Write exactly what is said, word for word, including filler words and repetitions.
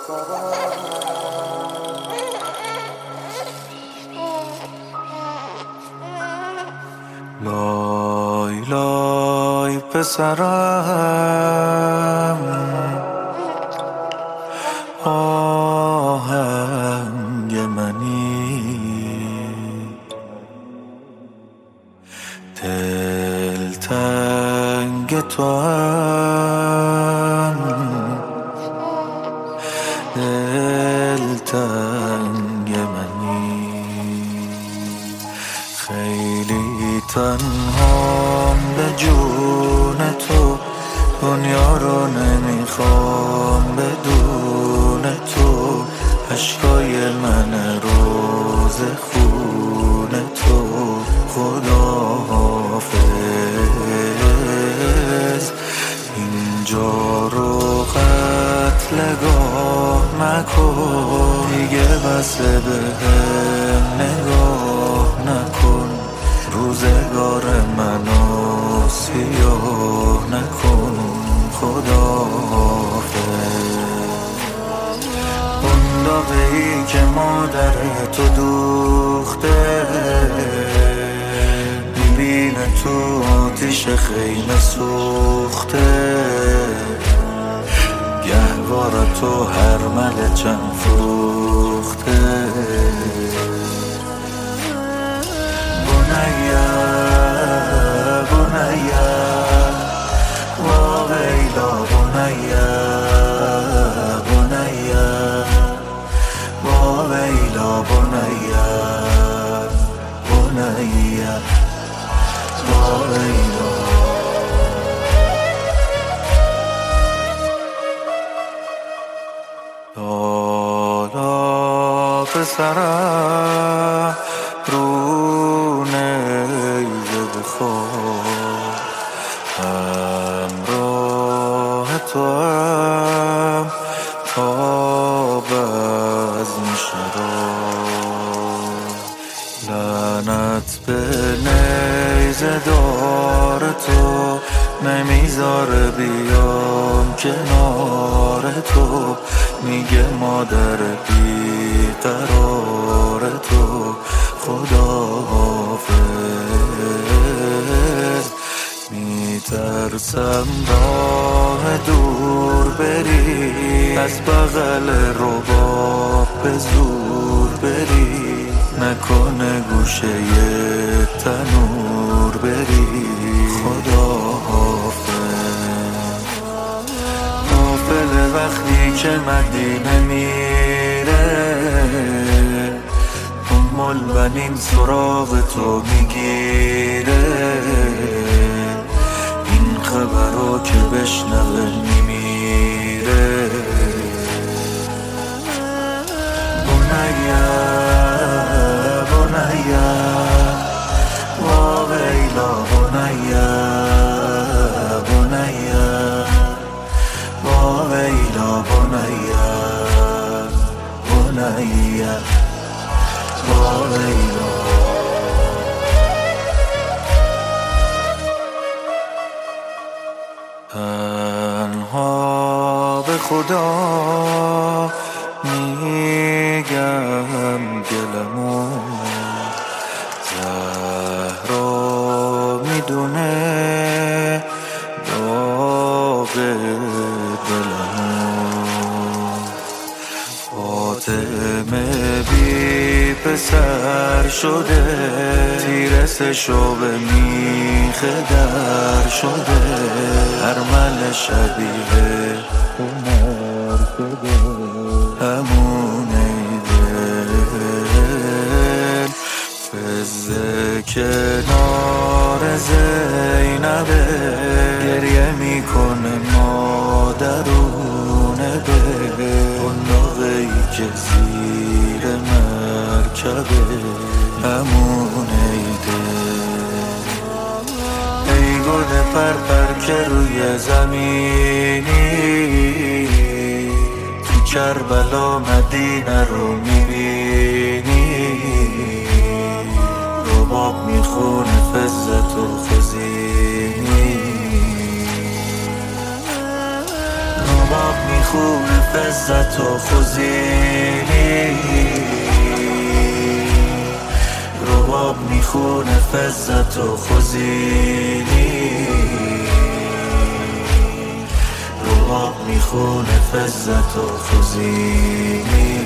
لای لای پسرم، آهنگ منی، دلتنگ تو هم، دلتنگ منی. خیلی تنهام به جون تو، دنیا رو نمیخوام بدون تو. عشقای من روز خون تو، خداحافظ. اینجا رو قتلگاه مکن، دیگه بسه بهم نگاه نکن. روزگار منو سیاه نکن، خداحافظ. بنداغی که مادر تو دوخته، میبینه تو آتیش خیمه سوخته. گهواره تو هر مل چند فروخته. بنیا بنیا واویلا، بنیا بنیا واویلا، بنیا بنیا واویلا. لالا پسرم، رو نیزه بخواب، همراه تو هم تا بزم شراب. لعنت به نیزه دار تو، نمیذاره بیام کنار تو. میگه مادر بیقرار تو، خداحافظ. میترسم راه دور بری، از بغل رباب به زور بری. نکنه گوشه تنور بری، خداحافظ. غافل وقتی که مدینه میره، مل بنین سراغ تو میگیره. این خبرو که بشنوه میمیره. بنیا بنیا واویلا، بنیا بنیا واویلا، بنیا بنیا واویلا. تنها به خدا میگم گلمو، زهرا میدونه داغ دلمو. فاطمه بی پسر شده، تیرسشو به میخ در شده. هر مل شبیه عمر شده، همون ایدل. فزه کنار زینبه، گریه میکنه مادرونه به. بنداغی که زیر مرکبه، همون ایدل. ای گل پرپر که روی زمینی، تو کربلا مدینه رو میبینی. رباب میخونه فزت و خزینی، رباب میخونه فزت و خوزینی، رباب میخونه فزت و خوزینی، رباب میخونه فزت و خوزینی.